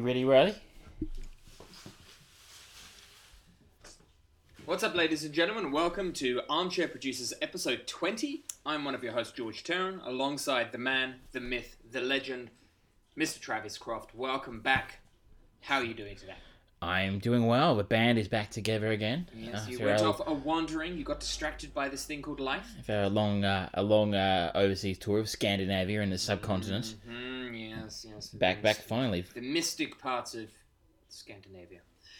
You ready, Riley? What's up, ladies and gentlemen? Welcome to Armchair Producers episode 20. I'm one of your hosts, George Terran, alongside the man, the myth, the legend, Mr. Travis Croft. Welcome back. How are you doing today? I'm doing well. The band is back together again. Yes, you went off wandering. You got distracted by this thing called life. For a long overseas tour of Scandinavia and the subcontinent. Yes. Back finally. The mystic parts of Scandinavia.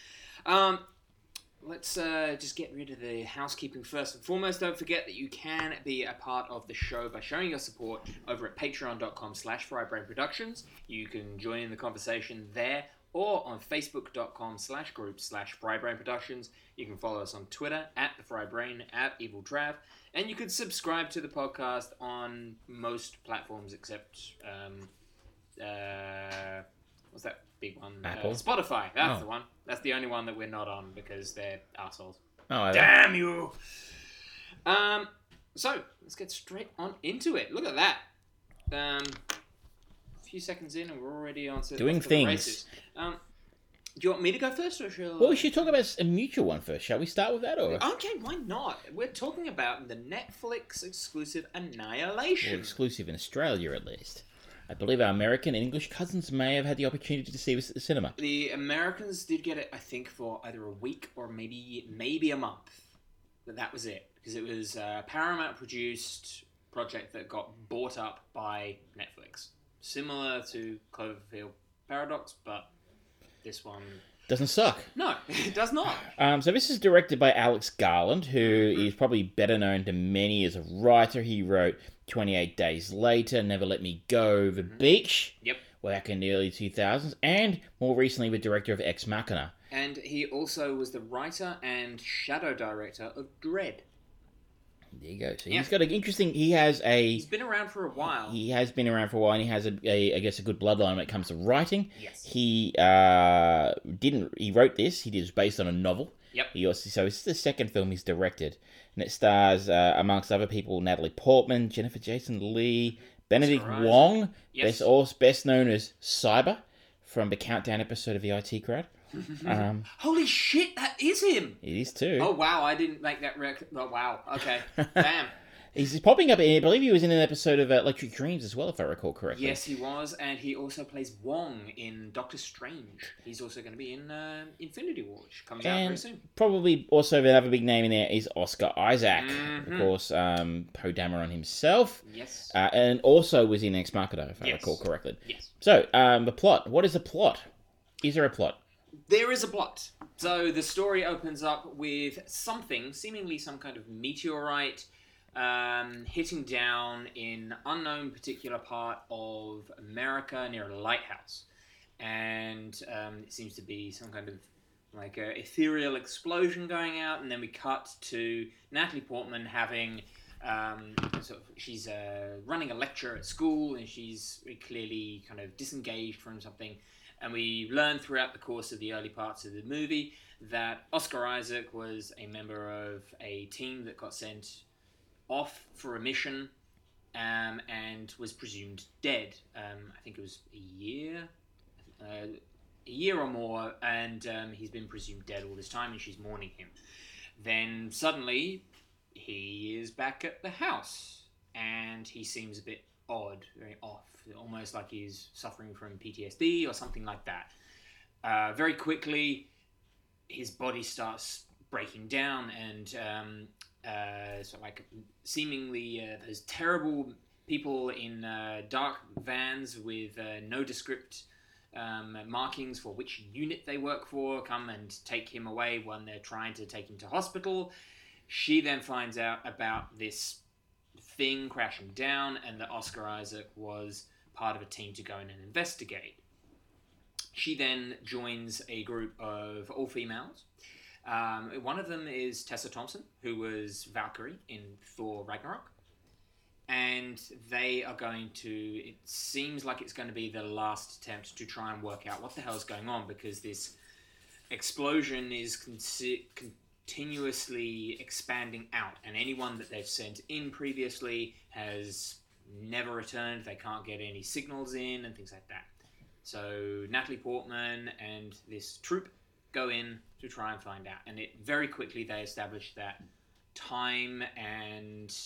Let's just get rid of the housekeeping first and foremost. Don't forget that you can be a part of the show by showing your support over at patreon.com/FryBrainProductions. You can join in the conversation there or on facebook.com/group/FryBrainProductions. You can follow us on Twitter @TheFryBrain, @EvilTrav, and you can subscribe to the podcast on most platforms except, what's that big one? Apple? Spotify, that's the one. That's the only one that we're not on because they're assholes. Oh, Damn you! So, let's get straight on into it. Look at that. A few seconds in and we're already on to doing the things. races. Do you want me to go first or shall Well, we should talk about a mutual one first. Shall we start with that? Or Okay, why not? We're talking about the Netflix exclusive Annihilation. Well, exclusive in Australia, at least. I believe our American and English cousins may have had the opportunity to see this at the cinema. The Americans did get it, I think, for either a week or maybe a month. But that was it. Because it was a Paramount-produced project that got bought up by Netflix. Similar to Cloverfield Paradox, but this one... Doesn't suck. No, it does not. So this is directed by Alex Garland, who is probably better known to many as a writer. He wrote 28 Days Later, Never Let Me Go, The Beach, Yep. back in the early 2000s, and more recently the director of Ex Machina. And he also was the writer and shadow director of Dread. There you go. So he's got an interesting... He's been around for a while. He has been around for a while, and he has I guess, a good bloodline when it comes to writing. Yes. He He wrote this. It is based on a novel. Yep. So it's the second film he's directed, and it stars, amongst other people, Natalie Portman, Jennifer Jason Leigh, Benedict Wong, Yes. best known as Cyber from the Countdown episode of the IT Crowd. Holy shit, that is him! It is too. Oh, wow, I didn't make that Oh, wow, okay. Damn. He's popping up. I believe he was in an episode of Electric Dreams as well, if I recall correctly. Yes, he was, and he also plays Wong in Doctor Strange. He's also going to be in Infinity War, which comes out very soon. Probably also another big name in there is Oscar Isaac. Of course, Poe Dameron himself. Yes. And also was in Ex Machina, if I recall correctly. Yes. So, the plot. What is the plot? Is there a plot? There is a plot. So the story opens up with something, seemingly some kind of meteorite, hitting down in unknown particular part of America near a lighthouse. And it seems to be some kind of like a ethereal explosion going out, and then we cut to Natalie Portman having... she's running a lecture at school, and she's clearly kind of disengaged from something. And we learn throughout the course of the early parts of the movie that Oscar Isaac was a member of a team that got sent off for a mission and was presumed dead. I think it was a year or more, and he's been presumed dead all this time, and she's mourning him. Then suddenly, he is back at the house, and he seems a bit odd, very off, almost like he's suffering from PTSD or something like that. Very quickly, his body starts breaking down, and seemingly those terrible people in dark vans with nondescript markings for which unit they work for come and take him away when they're trying to take him to hospital. She then finds out about this thing crashing down, and that Oscar Isaac was part of a team to go in and investigate. She then joins a group of all females. One of them is Tessa Thompson, who was Valkyrie in Thor Ragnarok. And they are going to... It seems like it's going to be the last attempt to try and work out what the hell's going on, because this explosion is continuously expanding out, and anyone that they've sent in previously has never returned. They can't get any signals in and things like that. So Natalie Portman and this troupe go in to try and find out, and it very quickly they establish that time and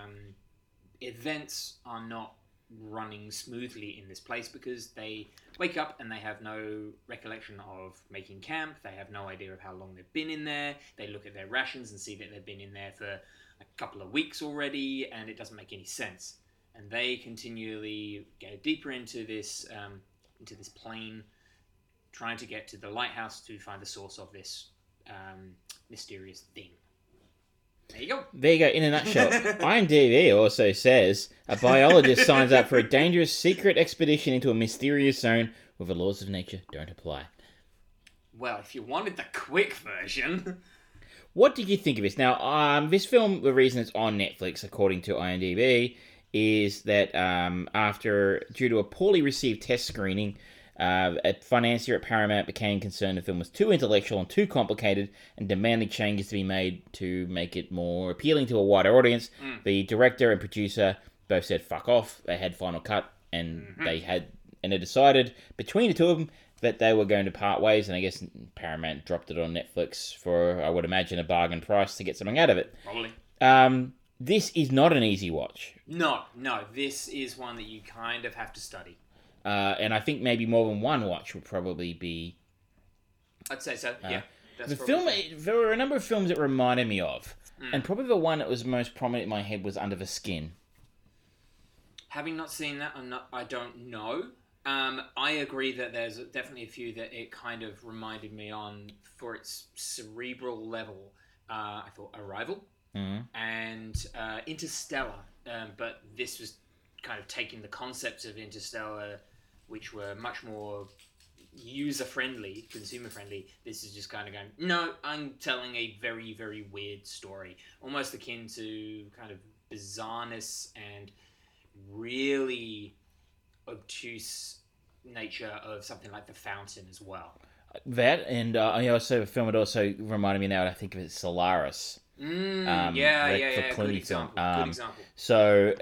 events are not running smoothly in this place because they wake up and they have no recollection of making camp. They have no idea of how long they've been in there. They look at their rations and see that they've been in there for a couple of weeks already, and it doesn't make any sense. And they continually go deeper into this plane, trying to get to the lighthouse to find the source of this mysterious thing. There you go. There you go, in a nutshell. IMDb also says a biologist signs up for a dangerous secret expedition into a mysterious zone where the laws of nature don't apply. Well, if you wanted the quick version... What did you think of this? Now, this film, the reason it's on Netflix, according to IMDb, is that due to a poorly received test screening, a financier at Paramount became concerned the film was too intellectual and too complicated and demanded changes to be made to make it more appealing to a wider audience. The director and producer both said fuck off. They had final cut, and they decided between the two of them that they were going to part ways, and I guess Paramount dropped it on Netflix for, I would imagine, a bargain price to get something out of it. Probably. This is not an easy watch. No, this is one that you kind of have to study. And I think maybe more than one watch would probably be... I'd say so, yeah. There were a number of films that reminded me of, and probably the one that was most prominent in my head was Under the Skin. Having not seen that, I don't know. I agree that there's definitely a few that it kind of reminded me on for its cerebral level. I thought Arrival and Interstellar, but this was kind of taking the concepts of Interstellar, which were much more user-friendly, consumer-friendly. This is just kind of going, no, I'm telling a very, very weird story. Almost akin to kind of bizarreness and really obtuse nature of something like The Fountain as well. That, and a film that also reminded me now, I think of it, Solaris. Good example. Good example. So,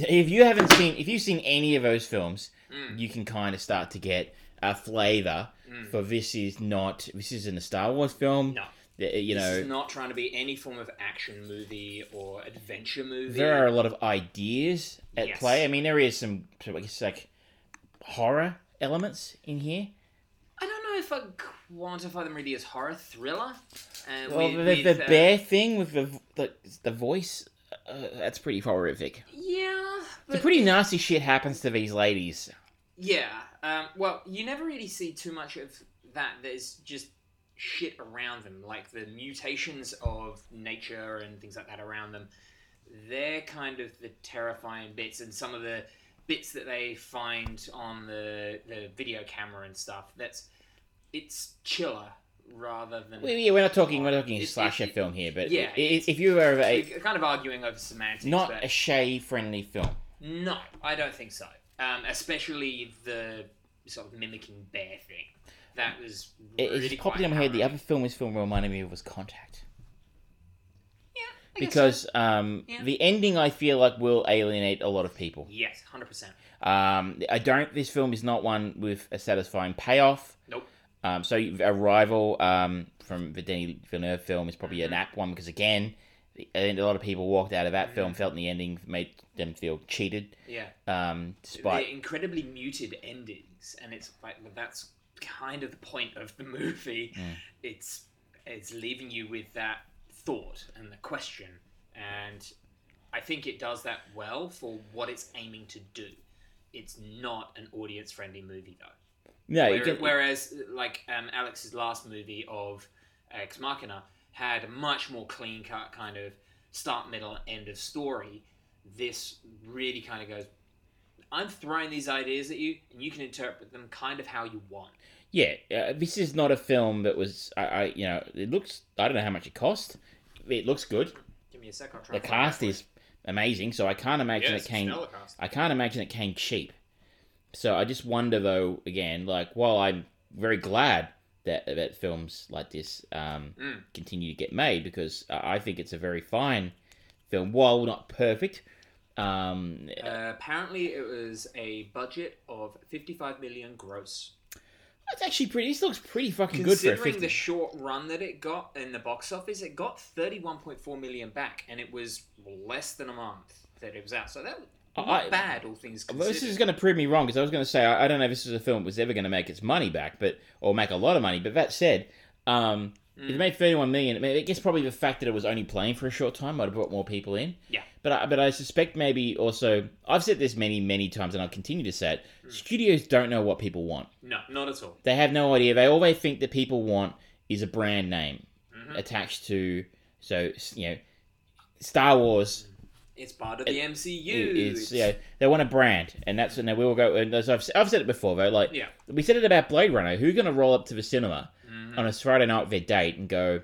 if you've seen any of those films, you can kind of start to get a flavour for this isn't a Star Wars film. No. This is not trying to be any form of action movie or adventure movie. There are a lot of ideas at play. I mean, there is some, I guess, like, horror elements in here. I don't know if I'd quantify them really as horror thriller. The bear thing with the voice, that's pretty horrific. Yeah. But some pretty nasty shit happens to these ladies. Yeah. Well, you never really see too much of that. There's just shit around them, like the mutations of nature and things like that around them. They're kind of the terrifying bits, and some of the bits that they find on the video camera and stuff. It's chiller rather than. We're not talking a slasher film here, but yeah, if you were kind of arguing over semantics, not a Shay-friendly film. No, I don't think so. Especially the sort of mimicking bear thing. That was really it's popping in my head. The other film this film reminded me of was Contact. Yeah, because the ending I feel like will alienate a lot of people. Yes, 100%. This film is not one with a satisfying payoff. Nope. So Arrival from the Denis Villeneuve film is probably an apt one because again, a lot of people walked out of that film felt the ending made them feel cheated. Yeah. Despite the incredibly muted endings, and it's like that's kind of the point of the movie. It's leaving you with that thought and the question, and I think it does that well for what it's aiming to do. It's not an audience-friendly movie though. No, whereas like Alex's last movie of Ex Machina had a much more clean-cut kind of start, middle, end of story. This really kind of goes, I'm throwing these ideas at you, and you can interpret them kind of how you want. Yeah, this is not a film that was, it looks, I don't know how much it cost. It looks good. Give me a sec, I'll try. The cast is amazing, so I can't imagine it came cheap. So I just wonder, though, again, like, while I'm very glad that films like this continue to get made, because I think it's a very fine film, while not perfect. Apparently, it was a budget of 55 million gross. That's actually pretty. This looks pretty fucking good for a 50. Considering the short run that it got in the box office, it got 31.4 million back, and it was less than a month that it was out. So that was not bad, all things considered. This is going to prove me wrong, because I was going to say I don't know if this is a film that was ever going to make its money back, or make a lot of money. But that said, it made 31 million. I guess probably the fact that it was only playing for a short time might have brought more people in. Yeah. But I suspect maybe also, I've said this many times, and I'll continue to say it, studios don't know what people want. No, not at all. They have no idea. They all they think that people want is a brand name attached to, Star Wars. It's part of the MCU. They want a brand, and that's when they will go. And as I've said it before, though, we said it about Blade Runner. Who's going to roll up to the cinema on a Friday night with their date and go,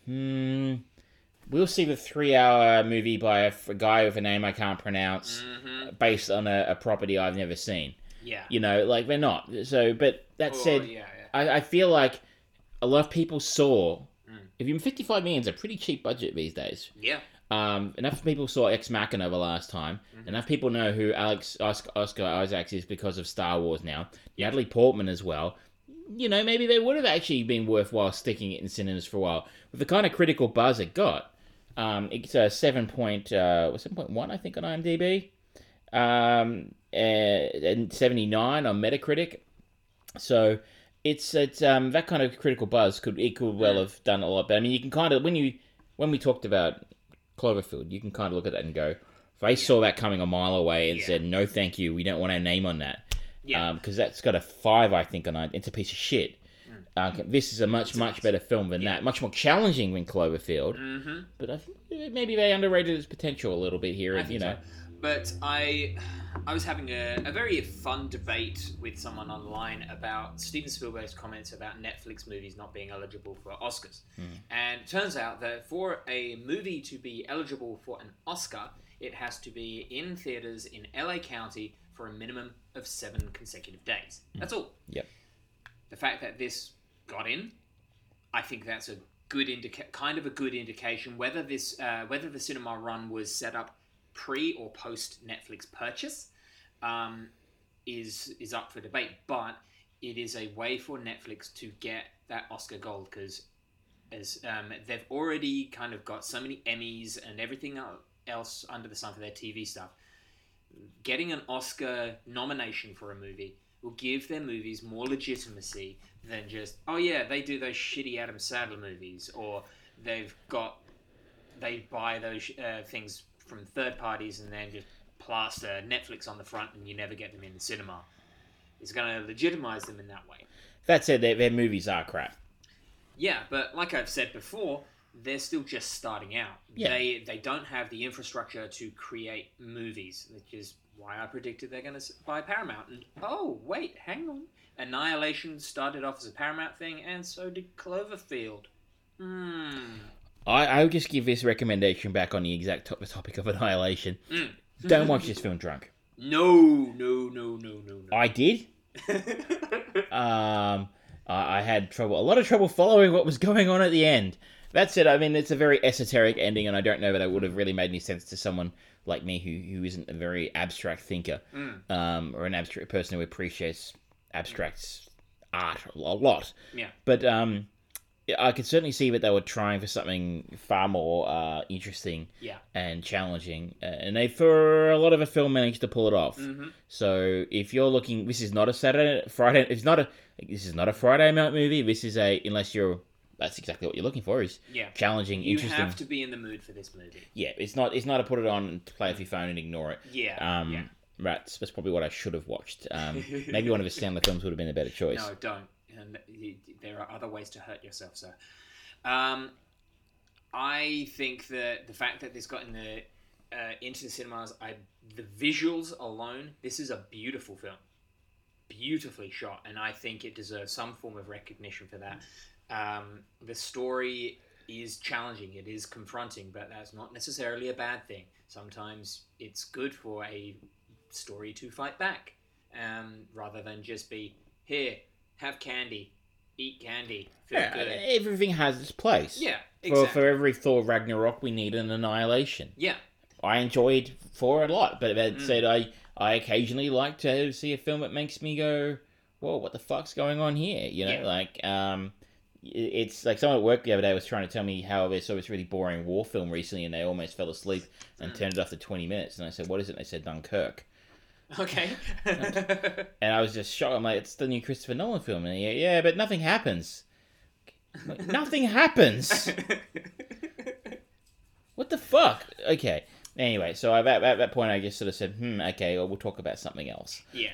we'll see the 3-hour movie by a guy with a name I can't pronounce, based on a property I've never seen. Yeah. They're not. So, but that said, I feel like a lot of people saw, if even 55 million is a pretty cheap budget these days. Yeah. Enough people saw Ex Machina the last time. Enough people know who Oscar Isaacs is because of Star Wars now. Natalie Portman as well. Maybe they would have actually been worthwhile sticking it in cinemas for a while. With the kind of critical buzz it got, it's a 7.1, I think, on IMDb. And 79 on Metacritic. So it's that kind of critical buzz could well have done a lot better. I mean, you can kind of, when we talked about Cloverfield, you can kind of look at that and go, if they saw that coming a mile away and said, no thank you, we don't want our name on that. Yeah. Because that's got a 5, I think, on it. It's a piece of shit. This is a much better film than that. Much more challenging than Cloverfield. But I think maybe they underrated its potential a little bit here. So. But I was having a very fun debate with someone online about Steven Spielberg's comments about Netflix movies not being eligible for Oscars. And it turns out that for a movie to be eligible for an Oscar, it has to be in theaters in LA County for a minimum of 7 consecutive days. That's all. Yep. The fact that this got in, I think that's a good kind of a good indication whether the cinema run was set up pre or post Netflix purchase is up for debate, but it is a way for Netflix to get that Oscar gold, because as they've already kind of got so many Emmys and everything else under the sun for their TV stuff. Getting an Oscar nomination for a movie will give their movies more legitimacy than just, they do those shitty Adam Sandler movies, or they buy those things from third parties and then just plaster Netflix on the front and you never get them in the cinema. It's going to legitimize them in that way. That said, their movies are crap. Yeah, but like I've said before, they're still just starting out. Yeah. They don't have the infrastructure to create movies, which is why I predicted they're going to buy Paramount. And oh, wait, hang on. Annihilation started off as a Paramount thing, and so did Cloverfield. I would just give this recommendation back on the exact topic of Annihilation. Don't watch this film drunk. No. I did. I had a lot of trouble following what was going on at the end. That said, I mean, it's a very esoteric ending, and I don't know that it would have really made any sense to someone like me who isn't a very abstract thinker, or an abstract person who appreciates abstract art a lot. Yeah. But I could certainly see that they were trying for something far more interesting and challenging, and they, for a lot of a film, managed to pull it off. So if you're looking, this is not a Friday. This is not a Friday night movie. This is that's exactly what you're looking for, is challenging, interesting. You have to be in the mood for this movie. Yeah, it's not a put it on and play off your phone and ignore it. Yeah. Right, that's probably what I should have watched. Maybe one of his Sandler films would have been a better choice. No, don't. And there are other ways to hurt yourself, sir. I think that the fact that this got into the cinemas, the visuals alone, this is a beautiful film. Beautifully shot, and I think it deserves some form of recognition for that. The story is challenging, it is confronting, but that's not necessarily a bad thing. Sometimes it's good for a story to fight back, rather than just be, here, have candy, eat candy, feel good. Everything has its place. Yeah, exactly. For every Thor Ragnarok, we need an Annihilation. Yeah. I enjoyed for a lot. But that said, I occasionally like to see a film that makes me go, whoa, what the fuck's going on here? You know, like, it's like someone at work the other day was trying to tell me how they saw this really boring war film recently and they almost fell asleep and turned it off to 20 minutes. And I said, what is it? And they said, Dunkirk. Okay. And I was just shocked. I'm like, it's the new Christopher Nolan film. And yeah, but nothing happens. Like, nothing happens. What the fuck? Okay. Anyway, so at that point, I just sort of said, okay, well, we'll talk about something else. Yeah.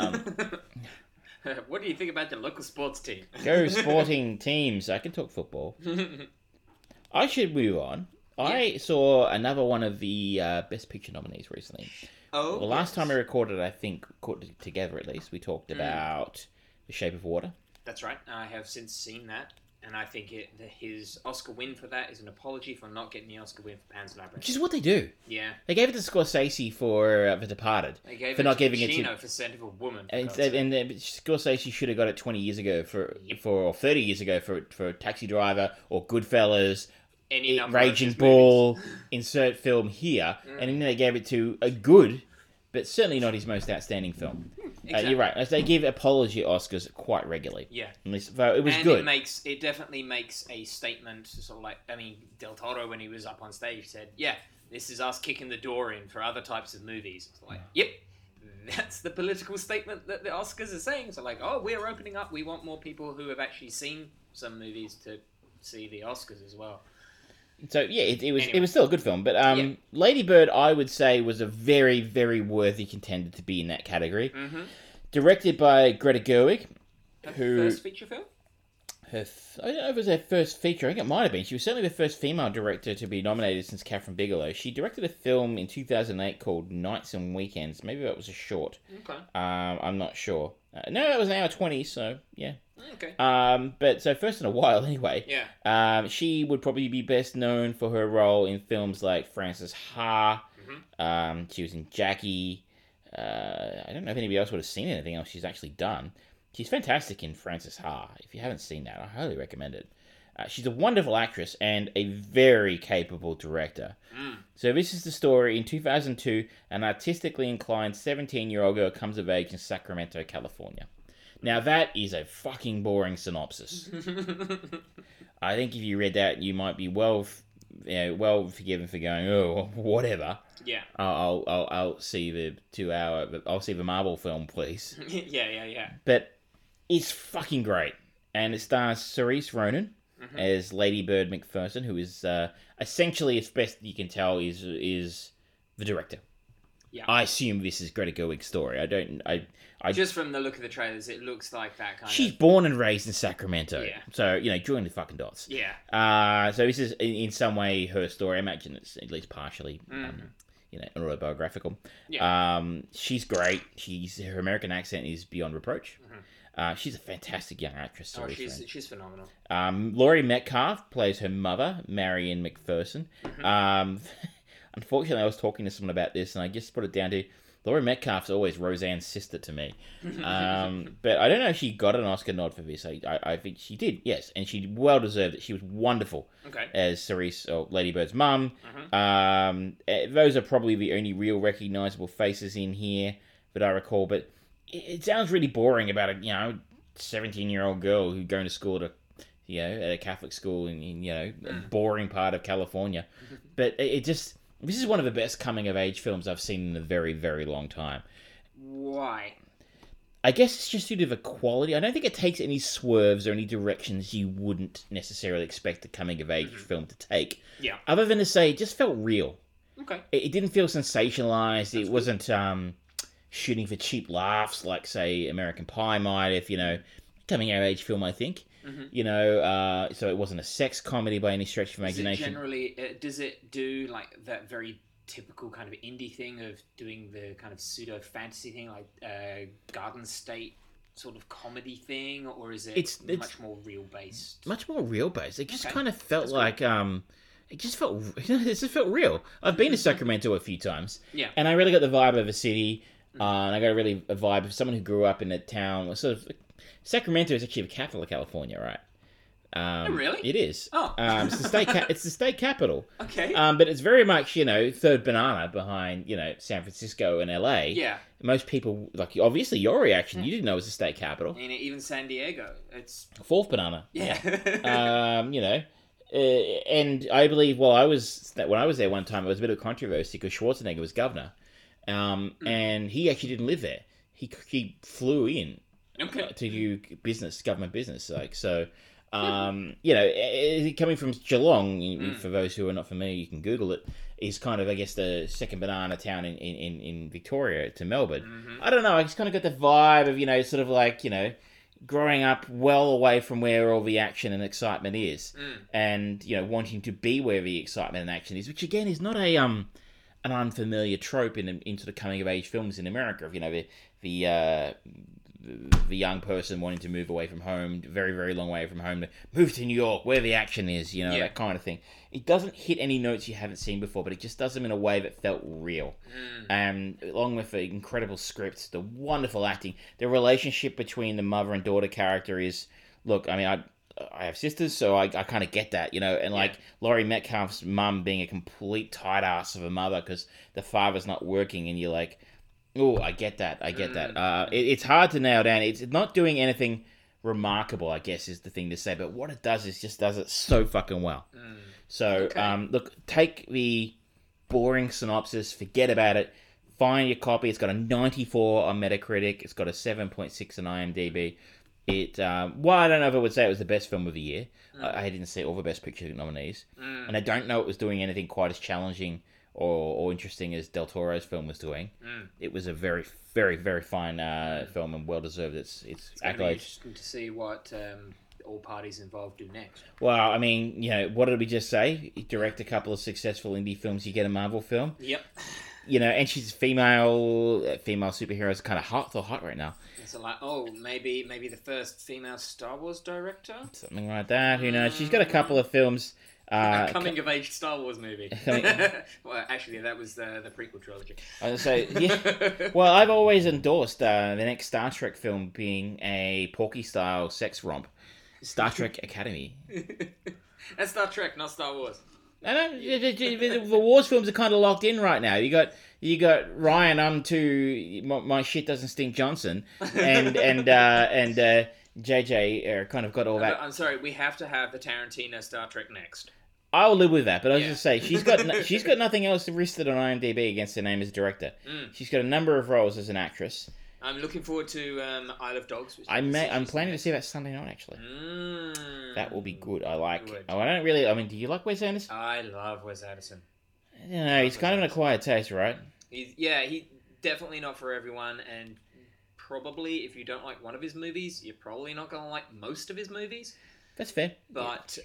What do you think about the local sports team? Go sporting teams. I can talk football. I should move on. Yeah. I saw another one of the Best Picture nominees recently. Oh, the last time we recorded, I think, together at least, we talked about The Shape of Water. That's right. I have since seen that. And I think his Oscar win for that is an apology for not getting the Oscar win for Pan's Labyrinth. Which is what they do. Yeah. They gave it to Scorsese for The Departed. They gave for it not to giving Pacino it to for Scent of a Woman. And Scorsese should have got it 20 years ago or 30 years ago for Taxi Driver or Goodfellas, Raging Bull, insert film here. And then they gave it to a good, but certainly not his most outstanding film. Exactly. You're right. They give apology Oscars quite regularly. Yeah. It was good. It definitely makes a statement, sort of like, Del Toro, when he was up on stage, said, yeah, this is us kicking the door in for other types of movies. It's like, yep, that's the political statement that the Oscars are saying. So like, oh, we're opening up. We want more people who have actually seen some movies to see the Oscars as well. So yeah, it was still a good film, but Lady Bird, I would say, was a very, very worthy contender to be in that category. Mm-hmm. Directed by Greta Gerwig, first feature film. I don't know if it was her first feature. I think it might have been. She was certainly the first female director to be nominated since Catherine Bigelow. She directed a film in 2008 called Nights and Weekends. Maybe that was a short. Okay. I'm not sure. No, that was an hour 20. So yeah. Okay. But so first in a while, anyway. Yeah. She would probably be best known for her role in films like Frances Ha. Mm-hmm. She was in Jackie. I don't know if anybody else would have seen anything else she's actually done. She's fantastic in Frances Ha. If you haven't seen that, I highly recommend it. She's a wonderful actress and a very capable director. So this is the story. In 2002, an artistically inclined 17-year-old girl comes of age in Sacramento, California. Now, that is a fucking boring synopsis. I think if you read that, you might be well forgiven for going, oh, whatever. Yeah. I'll see the 2-hour. I'll see the Marvel film, please. Yeah. But it's fucking great, and it stars Saoirse Ronan as Lady Bird McPherson, who is essentially, as best you can tell, is the director. Yeah. I assume this is Greta Gerwig's story. I just from the look of the trailers, it looks like that kind She's born and raised in Sacramento. Yeah. So, join the fucking dots. Yeah. So this is, in some way, her story. I imagine it's at least partially, autobiographical. Yeah. She's great. Her American accent is beyond reproach. She's a fantastic young actress. She's phenomenal. Laurie Metcalf plays her mother, Marion McPherson. Unfortunately, I was talking to someone about this, and I just put it down to Laurie Metcalf's always Roseanne's sister to me. But I don't know if she got an Oscar nod for this. I think she did, yes. And she well deserved it. She was wonderful as Saoirse, or Lady Bird's mum. Those are probably the only real recognisable faces in here that I recall. But it sounds really boring about a 17-year-old girl who's going to school at a Catholic school in a boring part of California. But this is one of the best coming-of-age films I've seen in a very, very long time. Why? I guess it's just due to the quality. I don't think it takes any swerves or any directions you wouldn't necessarily expect a coming-of-age film to take. Yeah. Other than to say, it just felt real. Okay. It didn't feel sensationalized. It wasn't shooting for cheap laughs like, say, American Pie might, if, coming-of-age film, I think. So it wasn't a sex comedy by any stretch of imagination. Does it do like that very typical kind of indie thing of doing the kind of pseudo fantasy thing, like Garden State sort of comedy thing, or is it much more real based? Much more real based. It just kind of felt like it just felt real. I've been to Sacramento a few times, and I really got the vibe of a city, and I got a vibe of someone who grew up in a town. Sort of Sacramento is actually the capital of California, right? Oh, really? It is. Oh. It's the state. It's the state capital. Okay. But it's very much, third banana behind, San Francisco and LA. Yeah. Most people, like, obviously your reaction, you didn't know it was the state capital. And even San Diego, it's Fourth banana. yeah. And I believe, when I was there one time, it was a bit of controversy because Schwarzenegger was governor, and he actually didn't live there. He flew in to do government business, like so. Coming from Geelong, for those who are not familiar, you can Google it, is kind of, I guess, the second banana town in Victoria to Melbourne. Mm-hmm. I don't know, I just kind of got the vibe of, sort of like, growing up well away from where all the action and excitement is, and, wanting to be where the excitement and action is, which again is not an unfamiliar trope in sort of coming of age films in America, of, the young person wanting to move away from home, very, very long way from home, to move to New York, where the action is, that kind of thing. It doesn't hit any notes you haven't seen before, but it just does them in a way that felt real. And along with the incredible script, the wonderful acting, the relationship between the mother and daughter character is, look, I mean, I have sisters, so I kind of get that, and like Laurie Metcalf's mum being a complete tight ass of a mother because the father's not working, and you're like, oh, I get that. It's hard to nail down. It's not doing anything remarkable, I guess, is the thing to say. But what it does is just does it so fucking well. So, look, take the boring synopsis, forget about it, find your copy. It's got a 94 on Metacritic. It's got a 7.6 on IMDb. I don't know if I would say it was the best film of the year. I didn't see all the Best Picture nominees. And I don't know it was doing anything quite as challenging or interesting as Del Toro's film was doing. It was a very, very, very fine film and well deserved its going to be accolades. interesting to see what all parties involved do next. Well, I mean, what did we just say? You direct a couple of successful indie films, you get a Marvel film. Yep. And she's female superheroes are kind of hot right now. So like, maybe the first female Star Wars director, something like that. Who knows? She's got a couple of films. A coming-of-age Star Wars movie. Well, actually, that was the prequel trilogy. I was going to say, yeah. Well, I've always endorsed the next Star Trek film being a Porky-style sex romp. Star Trek Academy. That's Star Trek, not Star Wars. I know, the Wars films are kind of locked in right now. You got Ryan to my shit doesn't stink Johnson, and JJ kind of got all that. I'm sorry, we have to have the Tarantino Star Trek next. I'll live with that, but I was just say she's got nothing else listed on IMDb against her name as director. She's got a number of roles as an actress. I'm looking forward to Isle of Dogs. I'm planning to see that Sunday night actually. That will be good. I like. I don't really. I mean, do you like Wes Anderson? I love Wes Anderson. I don't know. He's kind of an acquired taste, right? He's definitely not for everyone, and probably if you don't like one of his movies, you're probably not going to like most of his movies. That's fair. But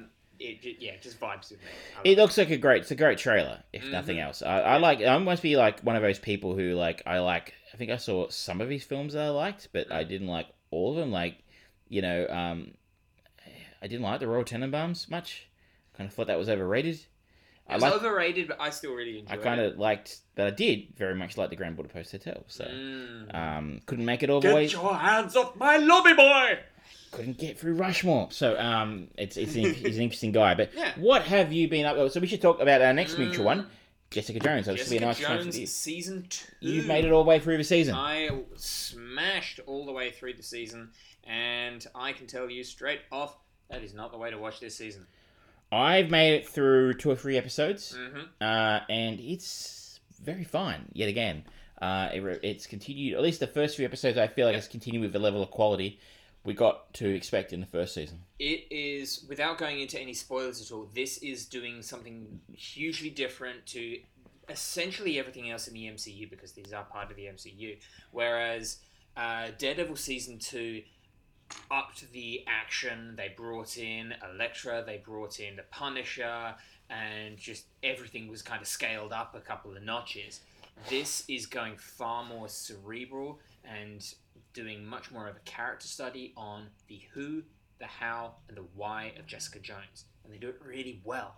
it just vibes with me. It looks like it's a great trailer, if nothing else. I must be like one of those people who like, I think I saw some of his films that I liked, but I didn't like all of them. Like, I didn't like the Royal Tenenbaums much. Kind of thought that was overrated. It was overrated, but I still really enjoyed it. I kind of liked, but I did very much like the Grand Budapest Hotel. So, couldn't make it all the way. Get your hands off my lobby boy! Couldn't get through Rushmore. So, he's an interesting guy. But what have you been up to? So we should talk about our next mutual one, Jessica Jones. Jessica Jones season 2. You've made it all the way through the season. I smashed all the way through the season, and I can tell you straight off, that is not the way to watch this season. I've made it through 2 or 3 episodes, and it's very fine, yet again. It's continued, at least the first few episodes, I feel like it's continued with the level of quality we got to expect in the first season. It is, without going into any spoilers at all, this is doing something hugely different to essentially everything else in the MCU, because these are part of the MCU. Whereas Daredevil Season 2 upped the action. They brought in Elektra, they brought in the Punisher, and just everything was kind of scaled up a couple of notches. This is going far more cerebral and doing much more of a character study on the who, the how, and the why of Jessica Jones. And they do it really well.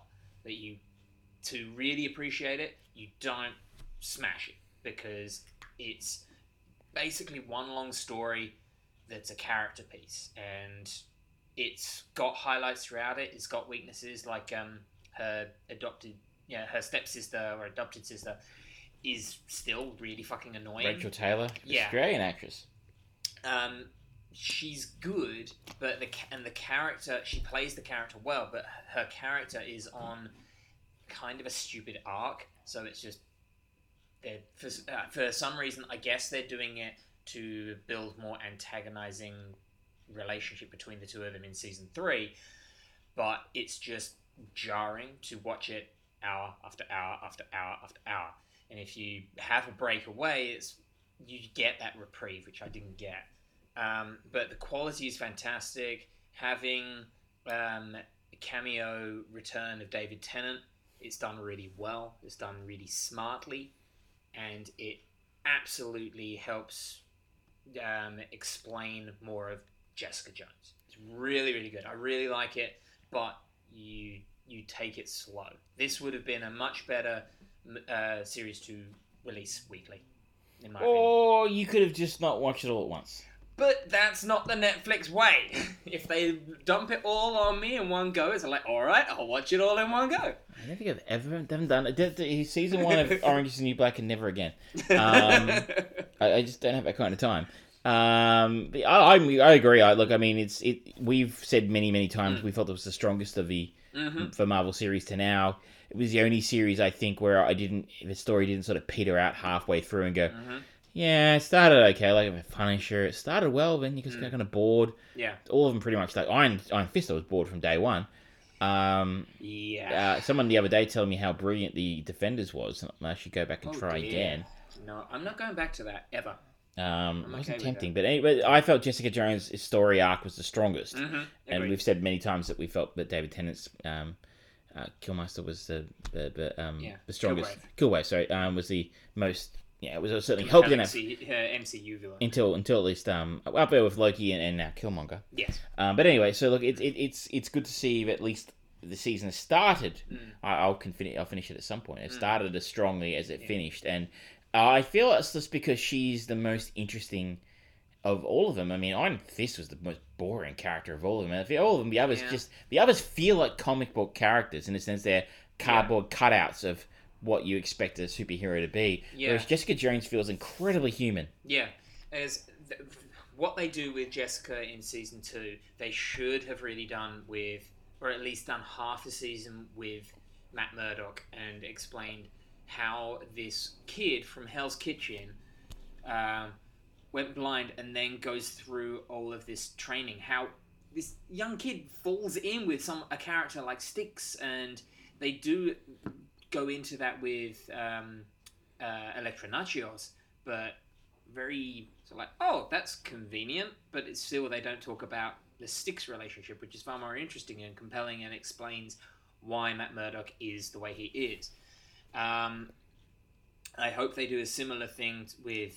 To really appreciate it, you don't smash it, because it's basically one long story that's a character piece. And it's got highlights throughout it. It's got weaknesses, like her stepsister or adopted sister is still really fucking annoying. Rachel Taylor, Yeah. Australian actress. She's good, but the character, she plays the character well, but her character is on kind of a stupid arc. So it's just for some reason, I guess they're doing it to build more antagonizing relationship between the two of them in season 3, but it's just jarring to watch it hour after hour after hour after hour. And if you have a break away, you get that reprieve, which I didn't get. But the quality is fantastic. Having a cameo return of David Tennant, it's done really well. It's done really smartly, and it absolutely helps explain more of Jessica Jones. It's really, really good. I really like it, but you take it slow. This would have been a much better series to release weekly, in my opinion. Or you could have just not watched it all at once. But that's not the Netflix way. If they dump it all on me in one go, it's like, all right, I'll watch it all in one go. I don't think I've ever done it. Season 1 of Orange is the New Black and never again. I just don't have that kind of time. I agree. We've said many times we felt it was the strongest of the for Marvel series to now. It was the only series I think where the story didn't sort of peter out halfway through and go, yeah, it started okay, like Punisher. It started well, then you just got kind of bored. Yeah. All of them pretty much, like Iron Fist, I was bored from day one. Someone the other day told me how brilliant the Defenders was, and I should go back and try again. No, I'm not going back to that, ever. It wasn't tempting, but anyway, I felt Jessica Jones' story arc was the strongest. And we've said many times that we felt that David Tennant's Killmaster was the strongest. Killgrave, sorry, was the most. Yeah, it was certainly helped enough. MCU villain until at least up there with Loki and now Killmonger. Yes. But anyway, so look, it's good to see that at least the season has started. I'll finish it at some point. It started as strongly as it finished, and I feel it's just because she's the most interesting of all of them. I mean, Iron Fist was the most boring character of all of them. I feel all of them, the others feel like comic book characters in the sense they're cardboard cutouts of what you expect a superhero to be. Whereas Jessica Jones feels incredibly human. Yeah, what they do with Jessica in season 2, they should have really done with, or at least done half the season with Matt Murdock and explained how this kid from Hell's Kitchen went blind and then goes through all of this training. How this young kid falls in with a character like Styx, and they do go into that with Elektra Natchios, but very that's convenient, but it's still, they don't talk about the Styx relationship, which is far more interesting and compelling and explains why Matt Murdock is the way he is. I hope they do a similar thing with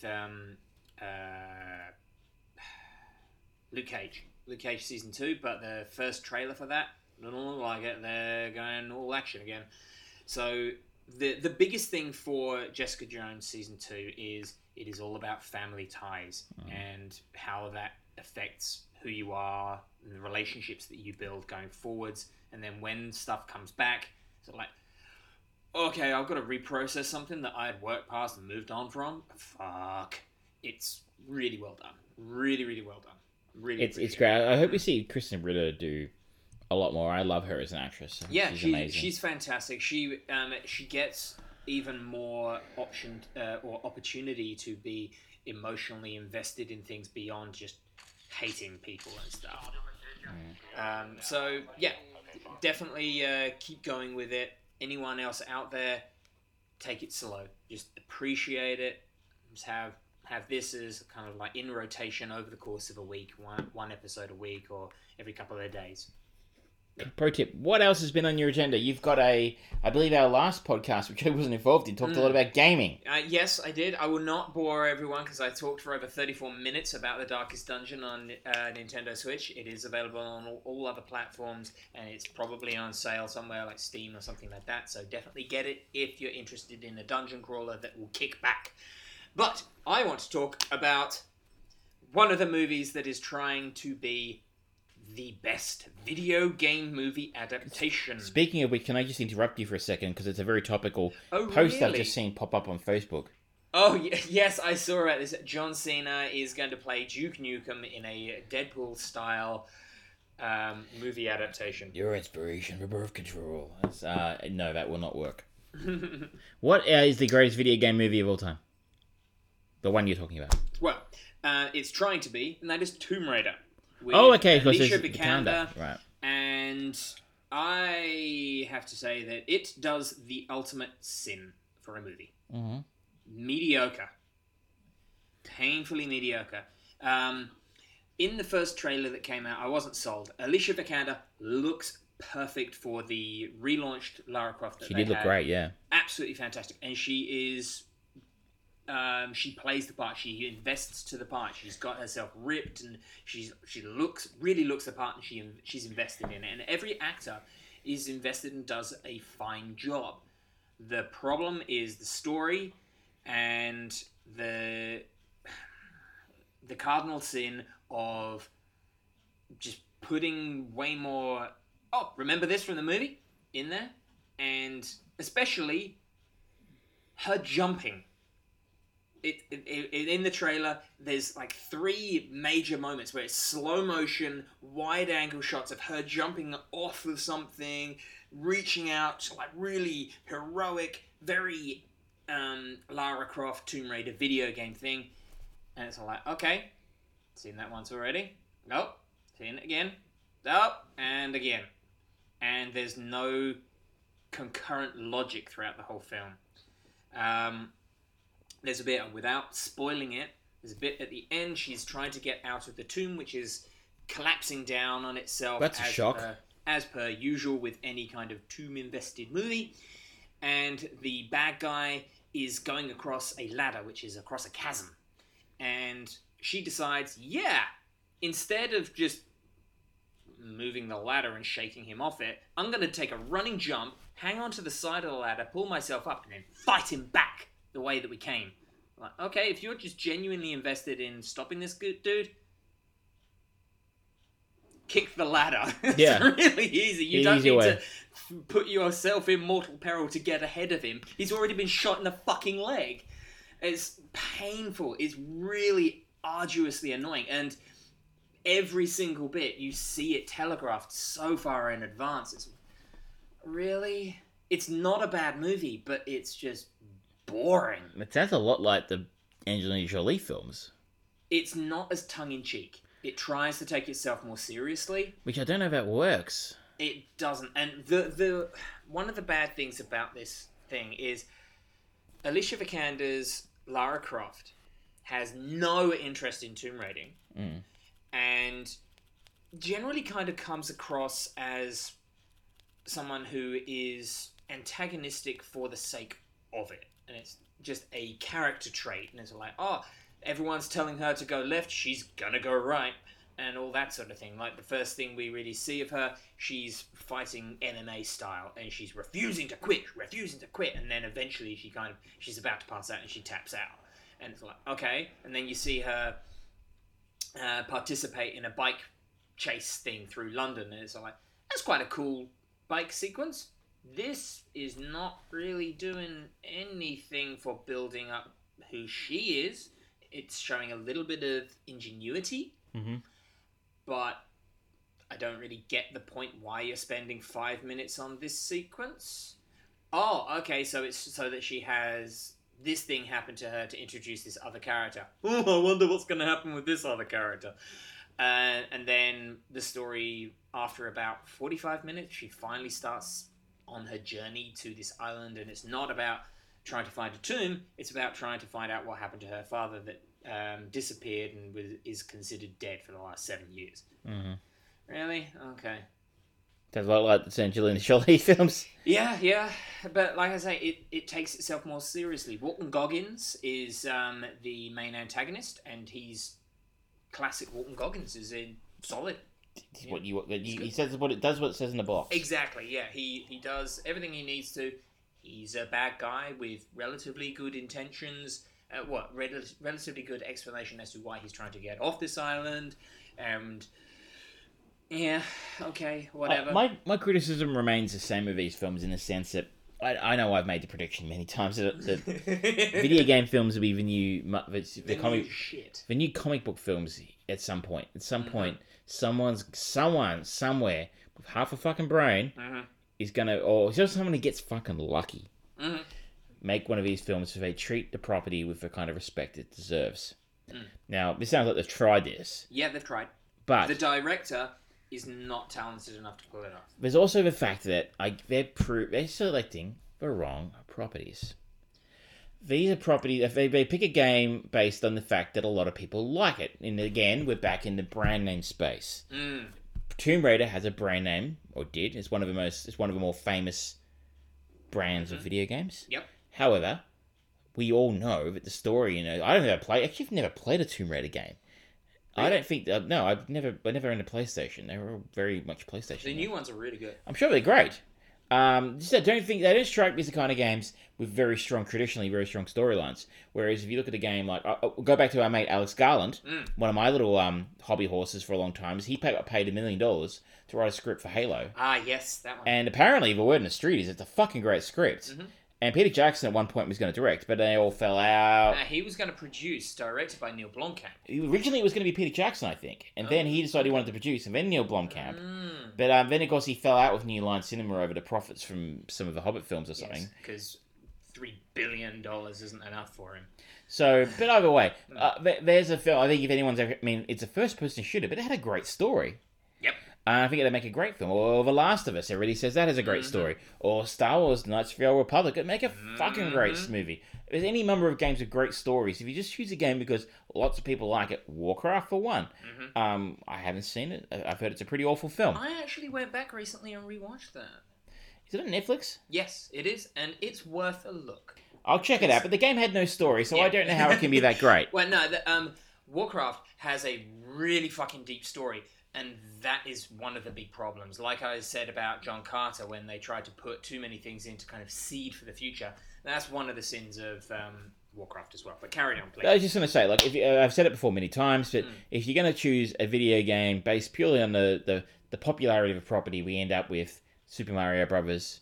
Luke Cage. Luke Cage season 2, but the first trailer for that doesn't look like it. They're going all action again. So the biggest thing for Jessica Jones season 2 is it is all about family ties and how that affects who you are and the relationships that you build going forwards. And then when stuff comes back, it's like, okay, I've got to reprocess something that I had worked past and moved on from. Fuck. It's really well done. Really, really well done. Really, it's great. I hope we see Kristen Ritter do a lot more. I love her as an actress. Yeah, she's amazing. She's fantastic. She gets even more opportunity to be emotionally invested in things beyond just hating people and stuff. So yeah, definitely keep going with it. Anyone else out there, take it slow. Just appreciate it. Just have this as kind of like in rotation over the course of a week, one episode a week or every couple of days. Pro tip, what else has been on your agenda? You've got I believe our last podcast, which I wasn't involved in, talked a lot about gaming. Yes, I did. I will not bore everyone because I talked for over 34 minutes about The Darkest Dungeon on Nintendo Switch. It is available on all other platforms, and it's probably on sale somewhere like Steam or something like that, so definitely get it if you're interested in a dungeon crawler that will kick back. But I want to talk about one of the movies that is trying to be the best video game movie adaptation. Speaking of which, can I just interrupt you for a second because it's a very topical Oh, post I've really? just seen pop up on Facebook. Oh, yes, I saw about this. John Cena is going to play Duke Nukem in a Deadpool-style movie adaptation. Your inspiration for birth control. No, that will not work. What is the greatest video game movie of all time? The one you're talking about. Well, it's trying to be, and that is Tomb Raider. With Oh, okay, because Alicia it's Vikander, Vikander. Right. and I have to say that it does the ultimate sin for a movie. Mm-hmm. Mediocre. Painfully mediocre. In the first trailer that came out, I wasn't sold. Alicia Vikander looks perfect for the relaunched Lara Croft that She they did look had. great, yeah. Absolutely fantastic. And she is... she plays the part. She invests to the part. She's got herself ripped, and she really looks the part, and she's invested in it. And every actor is invested and does a fine job. The problem is the story and the cardinal sin of just putting way more. Oh, remember this from the movie in there, and especially her jumping. In the trailer, there's like 3 major moments where it's slow motion, wide angle shots of her jumping off of something, reaching out, like really heroic, very Lara Croft Tomb Raider video game thing. And it's all like, okay, seen that once already. Nope, seen it again. Nope, and again. And there's no concurrent logic throughout the whole film. There's a bit, without spoiling it, there's a bit at the end, she's trying to get out of the tomb, which is collapsing down on itself. That's a shock. As per usual with any kind of tomb-invested movie. And the bad guy is going across a ladder, which is across a chasm. And she decides, instead of just moving the ladder and shaking him off it, I'm going to take a running jump, hang onto the side of the ladder, pull myself up, and then fight him back the way that we came. Like, okay, if you're just genuinely invested in stopping this dude, kick the ladder. Yeah. It's really easy. You The don't easy need way. to put yourself in mortal peril to get ahead of him. He's already been shot in the fucking leg. It's painful. It's really arduously annoying. And every single bit, you see it telegraphed so far in advance. It's really... It's not a bad movie, but it's just boring. It sounds a lot like the Angelina Jolie films. It's not as tongue-in-cheek. It tries to take itself more seriously. Which I don't know if that works. It doesn't. And the one of the bad things about this thing is Alicia Vikander's Lara Croft has no interest in tomb raiding. And generally kind of comes across as someone who is antagonistic for the sake of it. And it's just a character trait. And it's like, oh, everyone's telling her to go left, she's gonna go right. And all that sort of thing. Like the first thing we really see of her, she's fighting MMA style. And she's refusing to quit. And then eventually she's about to pass out and she taps out. And it's like, okay. And then you see her participate in a bike chase thing through London. And it's like, that's quite a cool bike sequence. This is not really doing anything for building up who she is. It's showing a little bit of ingenuity, but I don't really get the point why you're spending 5 minutes on this sequence. Oh, okay, so it's so that she has this thing happen to her to introduce this other character. Oh, I wonder what's going to happen with this other character. And then the story, after about 45 minutes, she finally starts on her journey to this island, and it's not about trying to find a tomb, it's about trying to find out what happened to her father that disappeared and is considered dead for the last 7 years. Really? Okay. Sounds a lot like the Angelina Jolie films. Yeah, but like I say, it takes itself more seriously. Walton Goggins is the main antagonist, and he's classic Walton Goggins, is in solid. He says what it does. What it says in the box. Exactly. Yeah, he does everything he needs to. He's a bad guy with relatively good intentions. Relatively good explanation as to why he's trying to get off this island, and Yeah, okay, whatever. My criticism remains the same of these films in the sense that I know I've made the prediction many times that video game films will be the new comic book films at some point. At some point, someone somewhere with half a fucking brain is gonna, or just someone who gets fucking lucky, make one of these films so they treat the property with the kind of respect it deserves. Now, this sounds like they've tried this. Yeah, they've tried. But the director is not talented enough to pull it off. There's also the fact that they're selecting the wrong properties. These are properties. They pick a game based on the fact that a lot of people like it. And again, we're back in the brand name space. Tomb Raider has a brand name, or did. It's one of the more famous brands of video games. Yep. However, we all know that the story. I I've never played a Tomb Raider game. Really? I don't think. No, I've never owned a PlayStation. They were very much PlayStation. The new ones are really good. I'm sure they're great. Just I don't think they don't strike me as the kind of games with traditionally very strong storylines. Whereas if you look at a game like, go back to our mate Alex Garland, one of my little hobby horses for a long time, is he got paid $1 million to write a script for Halo. Ah, yes, that one. And apparently, the word in the street is it's a fucking great script. And Peter Jackson at one point was going to direct, but they all fell out. He was going to produce, directed by Neil Blomkamp. Originally, it was going to be Peter Jackson, I think. And then he decided he wanted to produce, and then Neil Blomkamp. But then, of course, he fell out with New Line Cinema over the profits from some of the Hobbit films or something. Because $3 billion isn't enough for him. So, but either way, there's a film, I think if anyone's ever... it's a first-person shooter, but it had a great story. Yep. I think it'd make a great film. Or The Last of Us, everybody says that has a great story. Or Star Wars Knights of the Old Republic, it'd make a fucking great movie. There's any number of games with great stories. If you just choose a game because lots of people like it, Warcraft for one. I haven't seen it. I've heard it's a pretty awful film. I actually went back recently and rewatched that. Is it on Netflix? Yes, it is, and it's worth a look. I'll check it out, but the game had no story, so I don't know how it can be that great. Well, no, Warcraft has a really fucking deep story. And that is one of the big problems. Like I said about John Carter, when they tried to put too many things in to kind of seed for the future. That's one of the sins of Warcraft as well. But carry on, please. I was just going to say, like, I've said it before many times, but if you're going to choose a video game based purely on the popularity of a property, we end up with Super Mario Brothers,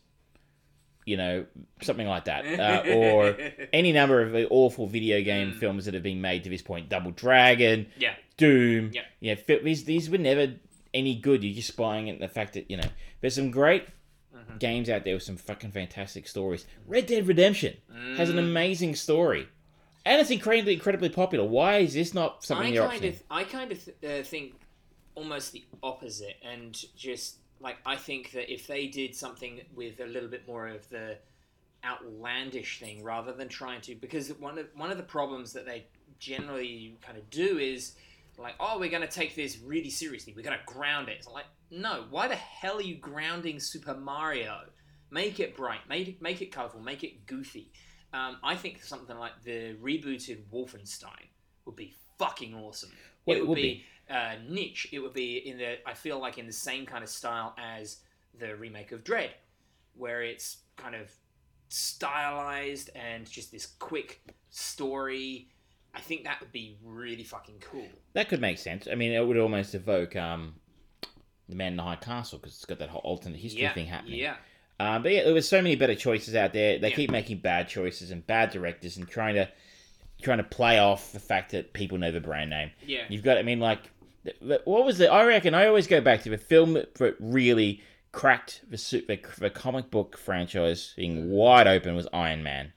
something like that. Or any number of awful video game films that have been made to this point. Double Dragon. Yeah. Doom. Yeah. These were never any good. You're just buying it in the fact that, there's some great games out there with some fucking fantastic stories. Red Dead Redemption has an amazing story. And it's incredibly popular. Why is this not something you're opting? I kind of think almost the opposite. And just, like, I think that if they did something with a little bit more of the outlandish thing rather than trying to... Because one of the problems that they generally kind of do is... Like, we're going to take this really seriously. We're going to ground it. It's like, no, why the hell are you grounding Super Mario? Make it bright. Make it colourful. Make it goofy. I think something like the rebooted Wolfenstein would be fucking awesome. Well, it would be niche. It would be I feel like in the same kind of style as the remake of Dread, where it's kind of stylized and just this quick story. I think that would be really fucking cool. That could make sense. I mean, it would almost evoke The Man in the High Castle, because it's got that whole alternate history thing happening. Yeah. But yeah, there was so many better choices out there. They keep making bad choices and bad directors and trying to play off the fact that people know the brand name. Yeah. You've got, what was it? I reckon I always go back to the film that really cracked the comic book franchise being wide open was Iron Man.